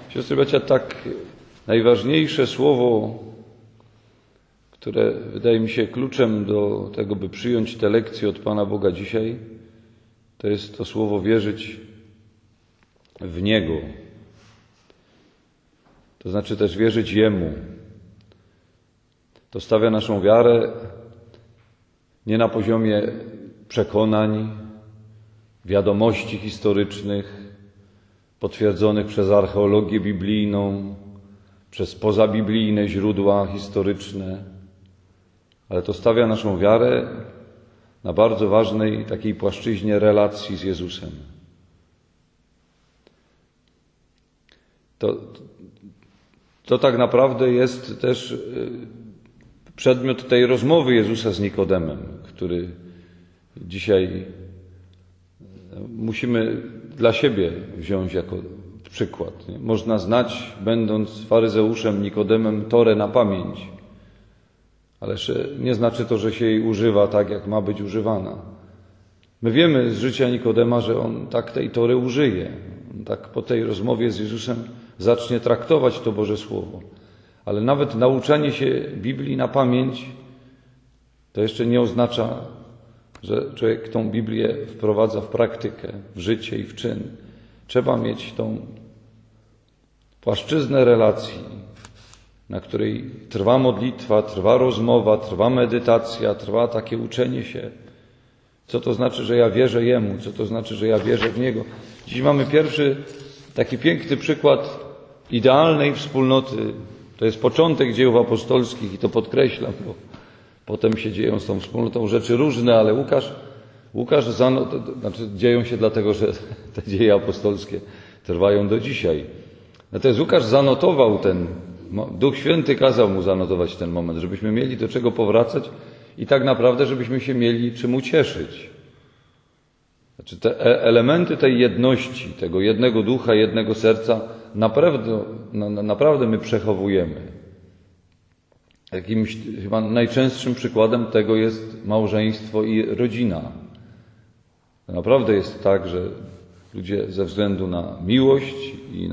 Siostry, bracia, tak najważniejsze słowo, które wydaje mi się kluczem do tego, by przyjąć te lekcje od Pana Boga dzisiaj, to jest to słowo wierzyć w Niego. To znaczy też wierzyć Jemu. To stawia naszą wiarę nie na poziomie przekonań, wiadomości historycznych, potwierdzonych przez archeologię biblijną, przez pozabiblijne źródła historyczne, ale to stawia naszą wiarę na bardzo ważnej takiej płaszczyźnie relacji z Jezusem. To tak naprawdę jest też przedmiot tej rozmowy Jezusa z Nikodemem, który dzisiaj musimy dla siebie wziąć jako przykład. Można znać, będąc faryzeuszem Nikodemem, Torę na pamięć, ale nie znaczy to, że się jej używa tak, jak ma być używana. My wiemy z życia Nikodema, że on tak tej Tory użyje. On tak po tej rozmowie z Jezusem zacznie traktować to Boże Słowo. Ale nawet nauczanie się Biblii na pamięć to jeszcze nie oznacza, że człowiek tą Biblię wprowadza w praktykę, w życie i w czyn. Trzeba mieć tą płaszczyznę relacji, na której trwa modlitwa, trwa rozmowa, trwa medytacja, trwa takie uczenie się. Co to znaczy, że ja wierzę Jemu? Co to znaczy, że ja wierzę w Niego? Dziś mamy pierwszy taki piękny przykład idealnej wspólnoty. To jest początek dziejów apostolskich i to podkreślam, bo potem się dzieją z tą wspólnotą rzeczy różne, ale Łukasz dzieją się dlatego, że te dzieje apostolskie trwają do dzisiaj. Natomiast Łukasz zanotował Duch Święty kazał mu zanotować ten moment, żebyśmy mieli do czego powracać i tak naprawdę, żebyśmy się mieli czym ucieszyć. Znaczy te elementy tej jedności, tego jednego ducha, jednego serca naprawdę my przechowujemy. Jakimś chyba najczęstszym przykładem tego jest małżeństwo i rodzina. To naprawdę jest tak, że ludzie ze względu na miłość i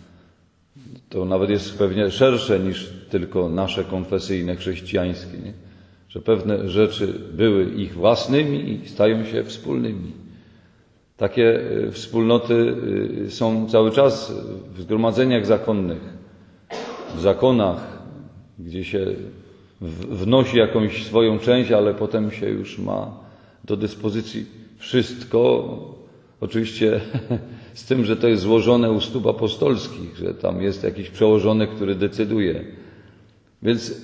to nawet jest pewnie szersze niż tylko nasze konfesyjne, chrześcijańskie, nie? Że pewne rzeczy były ich własnymi i stają się wspólnymi. Takie wspólnoty są cały czas w zgromadzeniach zakonnych, w zakonach, gdzie się wnosi jakąś swoją część, ale potem się już ma do dyspozycji wszystko. Oczywiście z tym, że to jest złożone u stóp apostolskich, że tam jest jakiś przełożony, który decyduje. Więc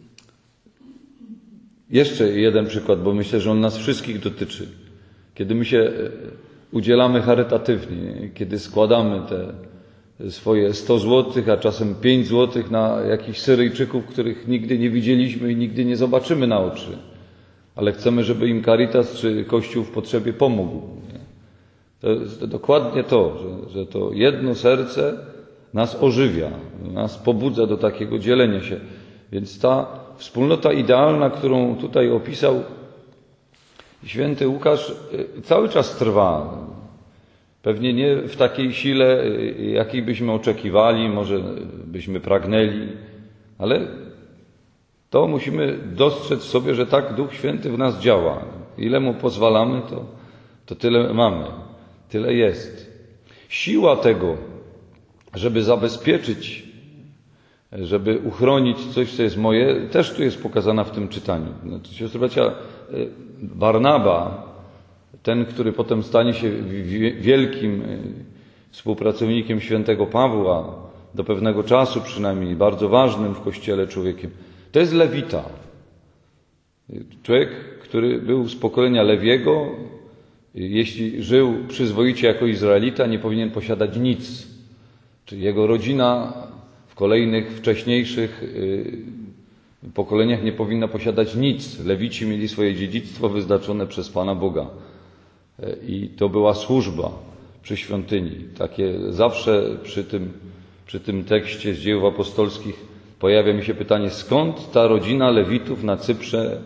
jeszcze jeden przykład, bo myślę, że on nas wszystkich dotyczy. Kiedy my się udzielamy charytatywnie, kiedy składamy te swoje 100 złotych, a czasem 5 złotych na jakichś Syryjczyków, których nigdy nie widzieliśmy i nigdy nie zobaczymy na oczy, ale chcemy, żeby im Caritas czy Kościół w potrzebie pomógł. To jest dokładnie to, że to jedno serce nas ożywia, nas pobudza do takiego dzielenia się. Więc ta wspólnota idealna, którą tutaj opisał święty Łukasz, cały czas trwa. Pewnie nie w takiej sile, jakiej byśmy oczekiwali, może byśmy pragnęli, ale to musimy dostrzec w sobie, że tak Duch Święty w nas działa. Ile Mu pozwalamy, to tyle mamy, tyle jest. Siła tego, żeby zabezpieczyć, żeby uchronić coś, co jest moje, też tu jest pokazana w tym czytaniu. Znaczy, siostry, bracia, Barnaba, ten, który potem stanie się wielkim współpracownikiem świętego Pawła, do pewnego czasu przynajmniej, bardzo ważnym w Kościele człowiekiem, to jest Lewita. Człowiek, który był z pokolenia Lewiego, jeśli żył przyzwoicie jako Izraelita, nie powinien posiadać nic. Czyli jego rodzina w kolejnych, wcześniejszych pokoleniach nie powinna posiadać nic. Lewici mieli swoje dziedzictwo wyznaczone przez Pana Boga. I to była służba przy świątyni. Takie zawsze przy tym tekście z Dziejów Apostolskich pojawia mi się pytanie, skąd ta rodzina Lewitów na Cyprze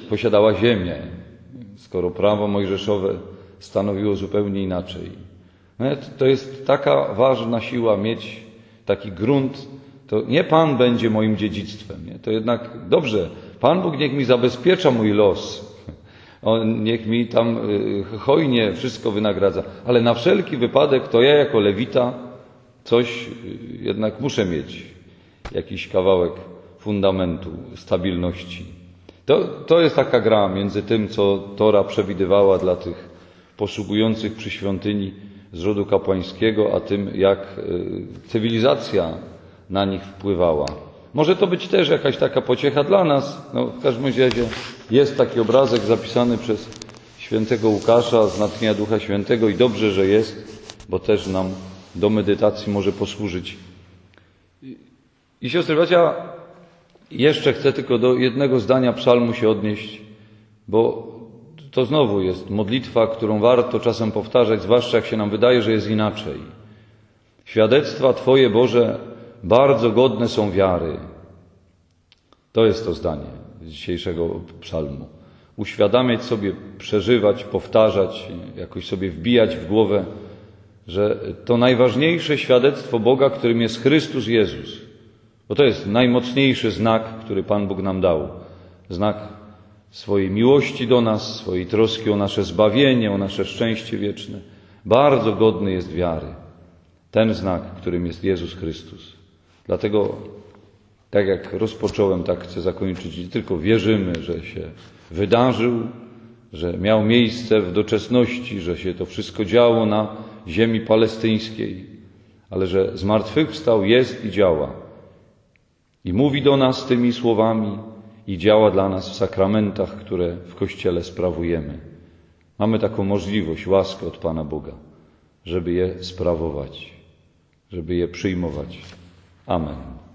posiadała ziemię, skoro prawo mojżeszowe stanowiło zupełnie inaczej. To jest taka ważna siła mieć taki grunt. To nie Pan będzie moim dziedzictwem. Nie? To jednak dobrze, Pan Bóg niech mi zabezpiecza mój los. On niech mi tam hojnie wszystko wynagradza. Ale na wszelki wypadek to ja jako lewita coś jednak muszę mieć. Jakiś kawałek fundamentu, stabilności. To jest taka gra między tym, co Tora przewidywała dla tych posługujących przy świątyni z rodu kapłańskiego, a tym, jak cywilizacja na nich wpływała. Może to być też jakaś taka pociecha dla nas. W każdym razie jest taki obrazek zapisany przez świętego Łukasza z natchnienia Ducha Świętego i dobrze, że jest, bo też nam do medytacji może posłużyć. I siostry bracia, jeszcze chcę tylko do jednego zdania psalmu się odnieść, bo to znowu jest modlitwa, którą warto czasem powtarzać, zwłaszcza jak się nam wydaje, że jest inaczej. Świadectwa Twoje, Boże, bardzo godne są wiary. To jest to zdanie z dzisiejszego psalmu. Uświadamiać sobie, przeżywać, powtarzać, jakoś sobie wbijać w głowę, że to najważniejsze świadectwo Boga, którym jest Chrystus Jezus. Bo to jest najmocniejszy znak, który Pan Bóg nam dał. Znak swojej miłości do nas, swojej troski o nasze zbawienie, o nasze szczęście wieczne. Bardzo godny jest wiary. Ten znak, którym jest Jezus Chrystus. Dlatego, tak jak rozpocząłem, tak chcę zakończyć. Nie tylko wierzymy, że się wydarzył, że miał miejsce w doczesności, że się to wszystko działo na ziemi palestyńskiej, ale że zmartwychwstał, jest i działa. I mówi do nas tymi słowami i działa dla nas w sakramentach, które w Kościele sprawujemy. Mamy taką możliwość, łaskę od Pana Boga, żeby je sprawować, żeby je przyjmować. Amen.